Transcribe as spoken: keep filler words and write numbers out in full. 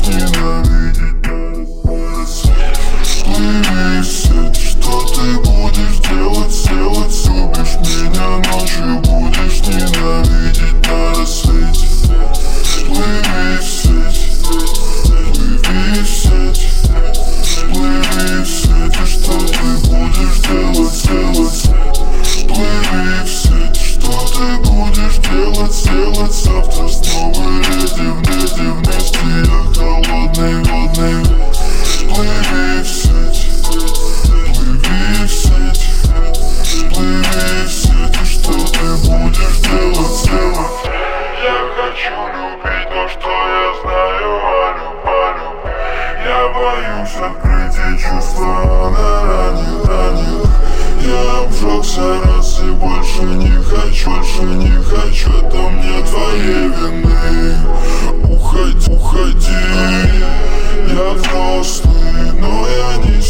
ненавидеть. Плыви в сеть, что ты будешь делать, делать? Любишь меня ночью, будешь ненавидеть на рассвете. Плыви в сеть, плыви в сеть, плыви в сеть, что ты будешь делать, делать? Плыви в сеть, что ты будешь делать, делать? Завтра снова леди в леди, вместе я холодный, годный. Плыви в сеть, плыви в сеть, плыви в сеть, что ты будешь делать, делать? Я хочу любить то, что я знаю о любви. Я боюсь открыть эти чувства, она ранит, ранит. Я обжегся раз и больше не хочу, больше не хочу. Это мне твоей вины. Уходи, уходи. Я взрослый, но я не